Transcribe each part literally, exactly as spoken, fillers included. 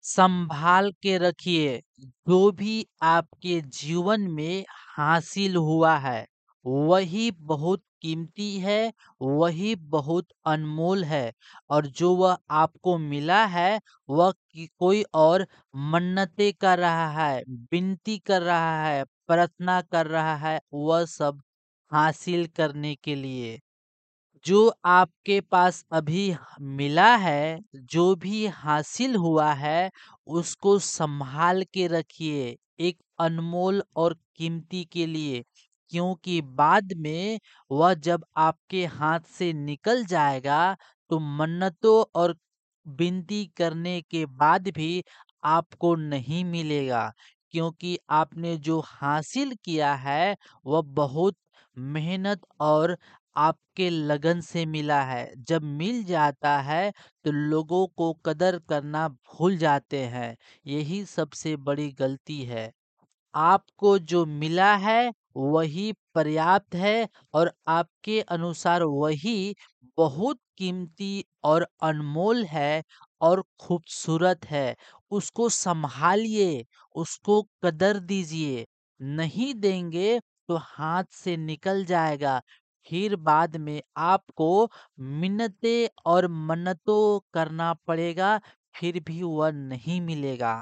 संभाल के रखिए। जो भी आपके जीवन में हासिल हुआ है वही बहुत कीमती है, वही बहुत अनमोल है। और जो वह आपको मिला है वह कि कोई और मन्नतें कर रहा है, विनती कर रहा है, प्रार्थना कर रहा है वह सब हासिल करने के लिए। जो आपके पास अभी मिला है, जो भी हासिल हुआ है, उसको संभाल के रखिए एक अनमोल और कीमती के लिए। क्योंकि बाद में वह जब आपके हाथ से निकल जाएगा तो मन्नतों और विनती करने के बाद भी आपको नहीं मिलेगा। क्योंकि आपने जो हासिल किया है वह बहुत मेहनत और आपके लगन से मिला है। जब मिल जाता है तो लोगों को कदर करना भूल जाते हैं। यही सबसे बड़ी गलती है। आपको जो मिला है वही पर्याप्त है और आपके अनुसार वही बहुत कीमती और अनमोल है और खूबसूरत है। उसको संभालिए, उसको कदर दीजिए। नहीं देंगे तो हाथ से निकल जाएगा। फिर बाद में आपको मिन्नतें और मन्नतों करना पड़ेगा, फिर भी वह नहीं मिलेगा।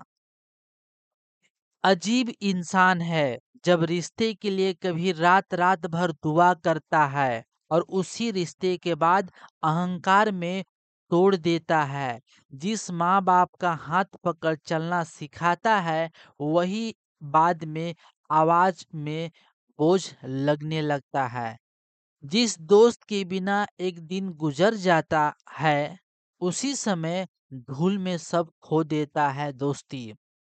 अजीब इंसान है जब रिश्ते के लिए कभी रात रात भर दुआ करता है और उसी रिश्ते के बाद अहंकार में तोड़ देता है। जिस माँ बाप का हाथ पकड़ चलना सिखाता है वही बाद में आवाज में बोझ लगने लगता है। जिस दोस्त के बिना एक दिन गुजर जाता है उसी समय धूल में सब खो देता है दोस्ती।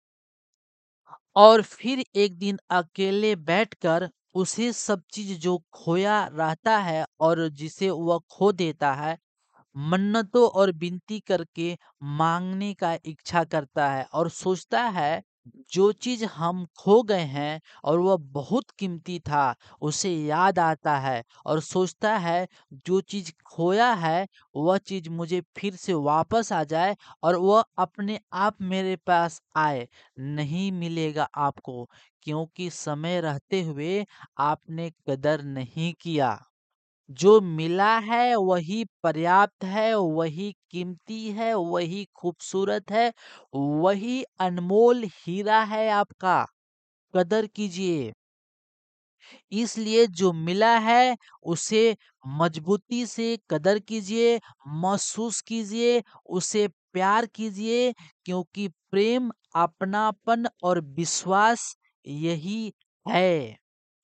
और फिर एक दिन अकेले बैठकर उसे सब चीज जो खोया रहता है और जिसे वह खो देता है मन्नतों और विनती करके मांगने का इच्छा करता है और सोचता है जो चीज हम खो गए हैं और वह बहुत कीमती था उसे याद आता है और सोचता है जो चीज खोया है वह चीज मुझे फिर से वापस आ जाए और वह अपने आप मेरे पास आए। नहीं मिलेगा आपको, क्योंकि समय रहते हुए आपने कदर नहीं किया। जो मिला है वही पर्याप्त है, वही कीमती है, वही खूबसूरत है, वही अनमोल हीरा है आपका। कदर कीजिए। इसलिए जो मिला है उसे मजबूती से कदर कीजिए, महसूस कीजिए, उसे प्यार कीजिए। क्योंकि प्रेम, अपनापन और विश्वास यही है।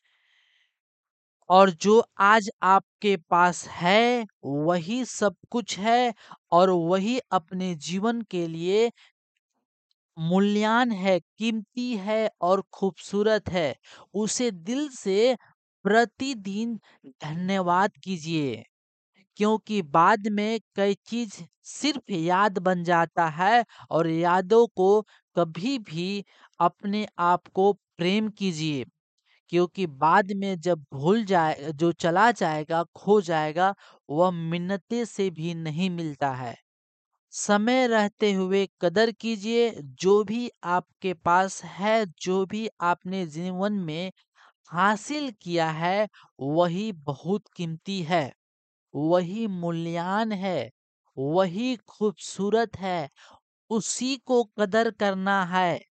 और जो आज आपके पास है वही सब कुछ है और वही अपने जीवन के लिए मूल्यान है, कीमती है और खूबसूरत है। उसे दिल से प्रतिदिन धन्यवाद कीजिए। क्योंकि बाद में कई चीज सिर्फ याद बन जाता है और यादों को कभी भी अपने आप को प्रेम कीजिए। क्योंकि बाद में जब भूल जाए जो चला जाएगा, खो जाएगा, वह मिन्नतें से भी नहीं मिलता है। समय रहते हुए कदर कीजिए। जो भी आपके पास है, जो भी आपने जीवन में हासिल किया है वही बहुत कीमती है, वही मूल्यान है, वही खूबसूरत है। उसी को कदर करना है।